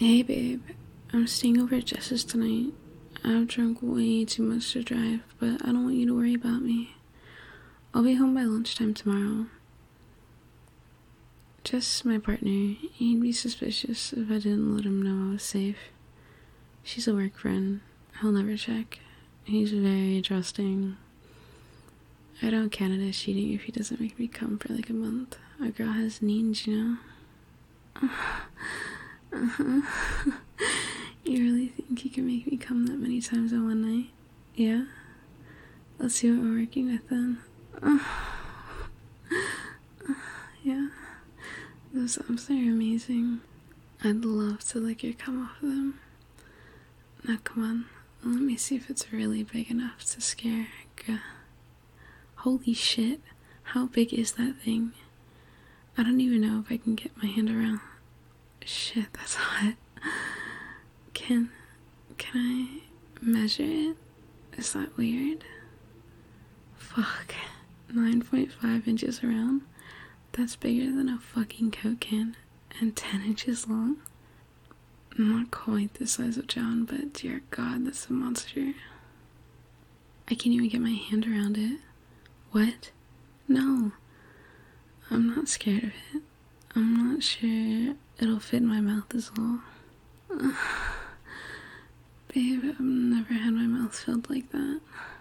Hey babe, I'm staying over at Jess's tonight. I've drunk way too much to drive, but I don't want you to worry about me. I'll be home by lunchtime tomorrow. Jess, my partner, he'd be suspicious if I didn't let him know I was safe. She's a work friend. He'll never check. He's very trusting. I don't count it as cheating if he doesn't make me come for like a month. A girl has needs, you know? You really think you can make me come that many times in one night? Yeah? Let's see what we're working with then. Yeah. Those arms are amazing. I'd love to lick your cum off of them. Now come on, let me see if it's really big enough to scare Holy shit, how big is that thing? I don't even know if I can get my hand around. Shit, that's hot. Can I measure it? Is that weird? Fuck. 9.5 inches around? That's bigger than a fucking Coke can. And 10 inches long? Not quite the size of John, but dear God, that's a monster. I can't even get my hand around it. What? No. I'm not scared of it. I'm not sure it'll fit in my mouth as well. Babe, I've never had my mouth filled like that.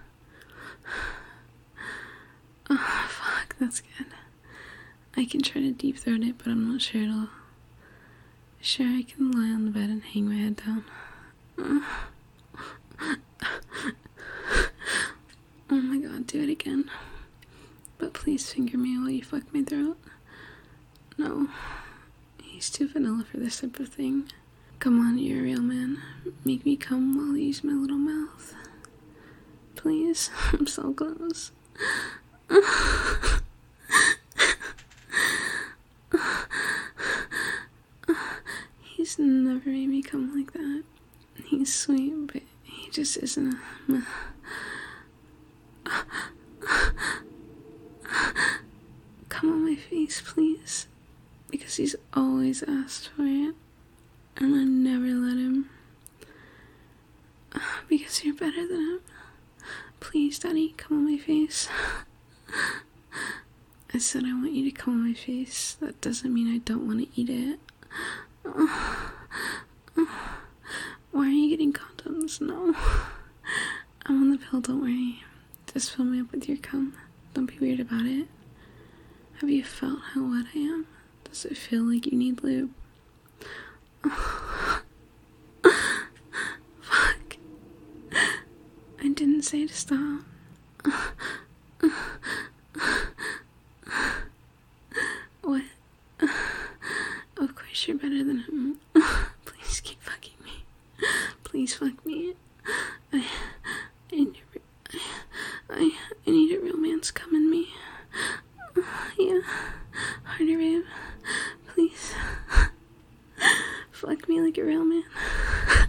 Oh, fuck, that's good. I can try to deep throat it, but I'm not sure it'll... Sure, I can lie on the bed and hang my head down. Oh my god, do it again. But please finger me while you fuck my throat. No, he's too vanilla for this type of thing. Come on, you're a real man. Make me come while you use my little mouth. Please, I'm so close. He's never made me come like that. He's sweet, but he just isn't a... Come on my face, please. Because he's always asked for it. And I never let him. Because you're better than him. Please, Daddy, come on my face. I said I want you to come on my face. That doesn't mean I don't want to eat it. Why are you getting condoms? No. I'm on the pill, don't worry. Just fill me up with your cum. Don't be weird about it. Have you felt how wet I am? Does it feel like you need lube? Fuck. I didn't say to stop. What? Of course you're better than him. Please keep fucking me. Please fuck me. I need a real man's cum in me. Yeah. Harder, babe. Please. Fuck me like a real man.